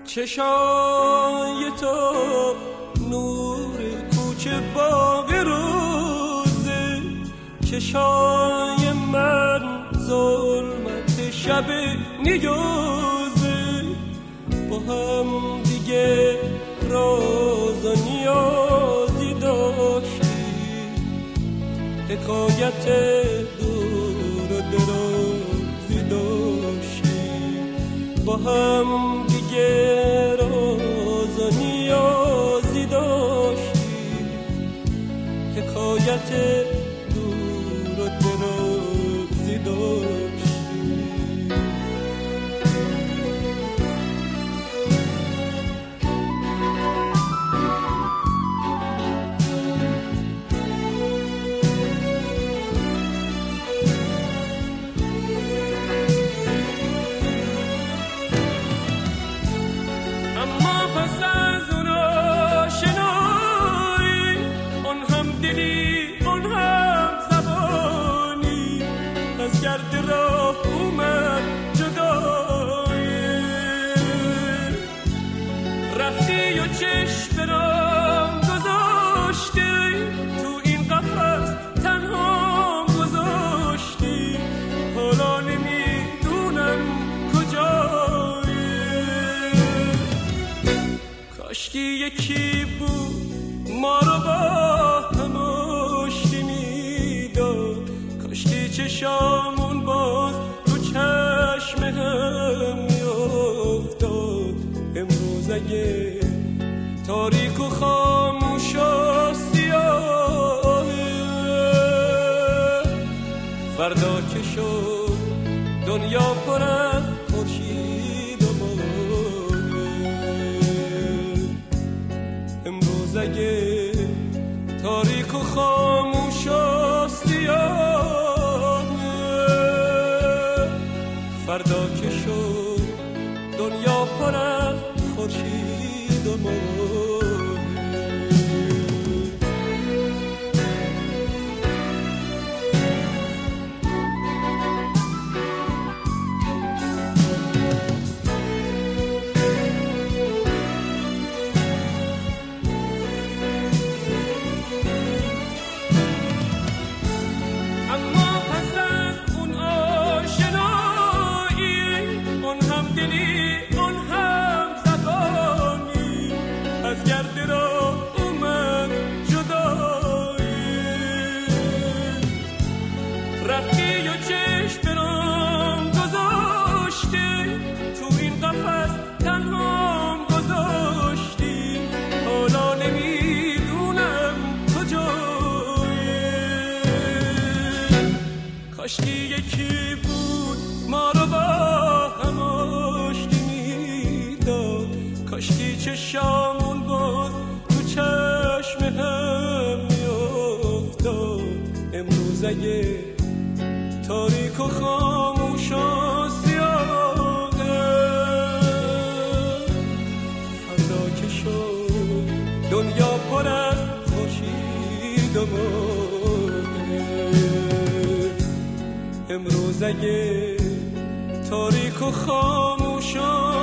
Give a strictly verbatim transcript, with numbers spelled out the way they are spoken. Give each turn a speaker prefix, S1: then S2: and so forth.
S1: چشای تو نور کوچه باغ روزه، چشای من ظلمت شب نیوزه. با هم دیگه راز و نیازی داشتیم، حکایت دور و درازی داشتیم. با هم دیگه راز و نیازی داشتیم، حکایت دور و درازی داشتیم. کاشکی یکی بود ما رو با هم آشتی میداد، کاشکی چشامون باز تو چشم هم میافتاد. امروز اگه تاریک و خاموش و سیاهه، فردا که شد دنیا پر از خورشید و ماه. امروز اگه تاریک و خاموش و سیاهه، فردا که شد دنیا پر از خورشید و ماه. کاشکی یکی بود ما رو با هم آشتی میداد، کاشکی چشامون باز تو چشم هم میافتاد. امروز اگه تاریک و خاموش و سیاهه، فردا که شد دنیا پر از خورشید و ماه. امروز اگه تاریک و خاموش